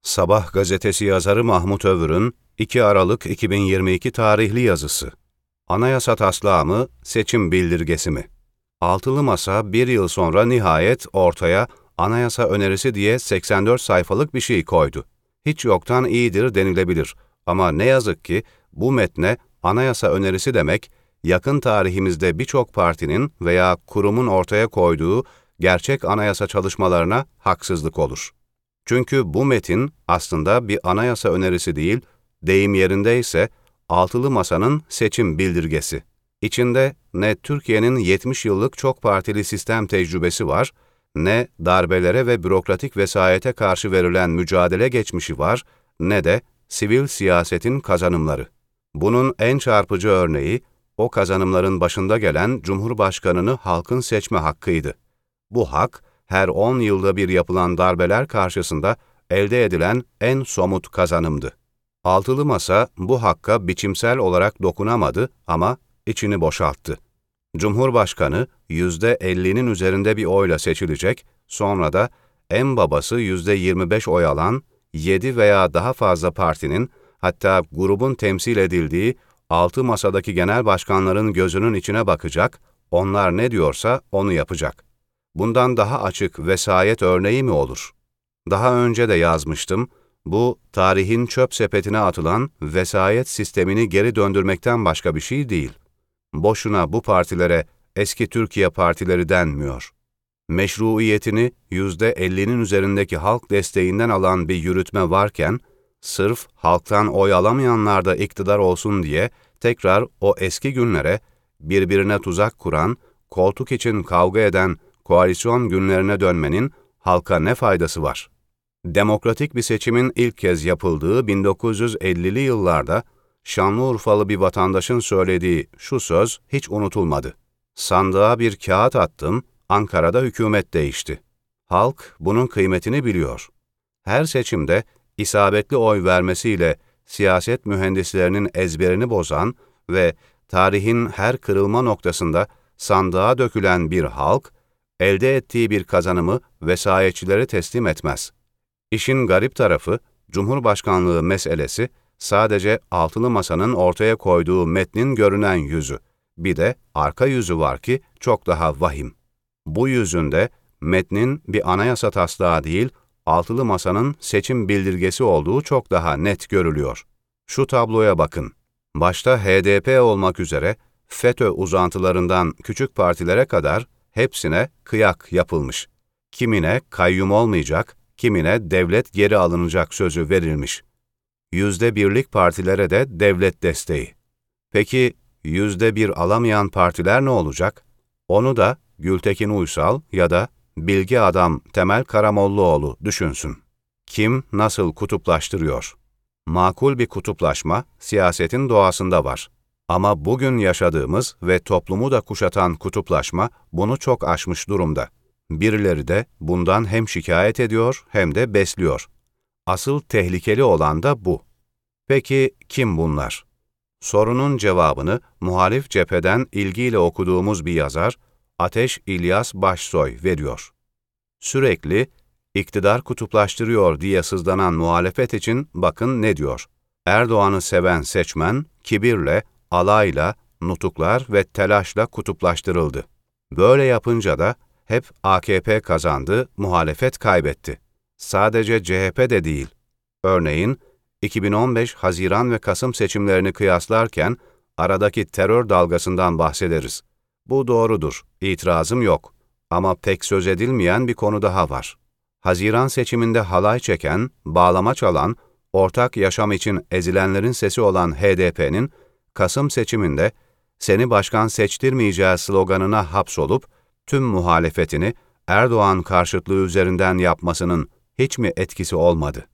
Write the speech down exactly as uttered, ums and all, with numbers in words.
Sabah gazetesi yazarı Mahmut Övür'ün iki Aralık iki bin yirmi iki tarihli yazısı. Anayasa taslağı mı, seçim bildirgesi mi? Altılı Masa bir yıl sonra nihayet ortaya anayasa önerisi diye seksen dört sayfalık bir şey koydu. Hiç yoktan iyidir denilebilir ama ne yazık ki bu metne anayasa önerisi demek, yakın tarihimizde birçok partinin veya kurumun ortaya koyduğu gerçek anayasa çalışmalarına haksızlık olur. Çünkü bu metin aslında bir anayasa önerisi değil, deyim yerindeyse Altılı Masa'nın seçim bildirgesi. İçinde ne Türkiye'nin yetmiş yıllık çok partili sistem tecrübesi var, ne darbelere ve bürokratik vesayete karşı verilen mücadele geçmişi var, ne de sivil siyasetin kazanımları. Bunun en çarpıcı örneği, o kazanımların başında gelen Cumhurbaşkanını halkın seçme hakkıydı. Bu hak, her on yılda bir yapılan darbeler karşısında elde edilen en somut kazanımdı. Altılı Masa bu hakka biçimsel olarak dokunamadı ama içini boşalttı. Cumhurbaşkanı yüzde ellinin üzerinde bir oyla seçilecek, sonra da en babası yüzde yirmi beş oy alan yedi veya daha fazla partinin, hatta grubun temsil edildiği altı masadaki genel başkanların gözünün içine bakacak, onlar ne diyorsa onu yapacak. Bundan daha açık vesayet örneği mi olur? Daha önce de yazmıştım, bu tarihin çöp sepetine atılan vesayet sistemini geri döndürmekten başka bir şey değil. Boşuna bu partilere eski Türkiye partileri denmiyor. Meşruiyetini yüzde ellinin üzerindeki halk desteğinden alan bir yürütme varken, sırf halktan oy alamayanlar da iktidar olsun diye tekrar o eski günlere, birbirine tuzak kuran, koltuk için kavga eden koalisyon günlerine dönmenin halka ne faydası var? Demokratik bir seçimin ilk kez yapıldığı bin dokuz yüz ellili yıllarda Şanlıurfalı bir vatandaşın söylediği şu söz hiç unutulmadı. Sandığa bir kağıt attım, Ankara'da hükümet değişti. Halk bunun kıymetini biliyor. Her seçimde isabetli oy vermesiyle siyaset mühendislerinin ezberini bozan ve tarihin her kırılma noktasında sandığa dökülen bir halk, elde ettiği bir kazanımı vesayetçilere teslim etmez. İşin garip tarafı, Cumhurbaşkanlığı meselesi sadece Altılı Masa'nın ortaya koyduğu metnin görünen yüzü. Bir de arka yüzü var ki çok daha vahim. Bu yüzünde metnin bir anayasa taslağı değil, Altılı Masa'nın seçim bildirgesi olduğu çok daha net görülüyor. Şu tabloya bakın. Başta H D P olmak üzere FETÖ uzantılarından küçük partilere kadar hepsine kıyak yapılmış. Kimine kayyum olmayacak, kimine devlet geri alınacak sözü verilmiş. Yüzde birlik partilere de devlet desteği. Peki yüzde bir alamayan partiler ne olacak? Onu da Gültekin Uysal ya da bilgi adam Temel Karamollaoğlu düşünsün. Kim nasıl kutuplaştırıyor? Makul bir kutuplaşma siyasetin doğasında var. Ama bugün yaşadığımız ve toplumu da kuşatan kutuplaşma bunu çok aşmış durumda. Birileri de bundan hem şikayet ediyor hem de besliyor. Asıl tehlikeli olan da bu. Peki kim bunlar? Sorunun cevabını muhalif cepheden ilgiyle okuduğumuz bir yazar, Ateş İlyas Başsoy veriyor. Sürekli iktidar kutuplaştırıyor diye sızlanan muhalefet için bakın ne diyor. Erdoğan'ı seven seçmen kibirle, alayla, nutuklar ve telaşla kutuplaştırıldı. Böyle yapınca da hep A K P kazandı, muhalefet kaybetti. Sadece C H P de değil. Örneğin iki bin on beş Haziran ve Kasım seçimlerini kıyaslarken aradaki terör dalgasından bahsederiz. Bu doğrudur, itirazım yok. Ama pek söz edilmeyen bir konu daha var. Haziran seçiminde halay çeken, bağlama çalan, ortak yaşam için ezilenlerin sesi olan H D P'nin Kasım seçiminde "Seni başkan seçtirmeyeceği" sloganına hapsolup tüm muhalefetini Erdoğan karşıtlığı üzerinden yapmasının hiç mi etkisi olmadı?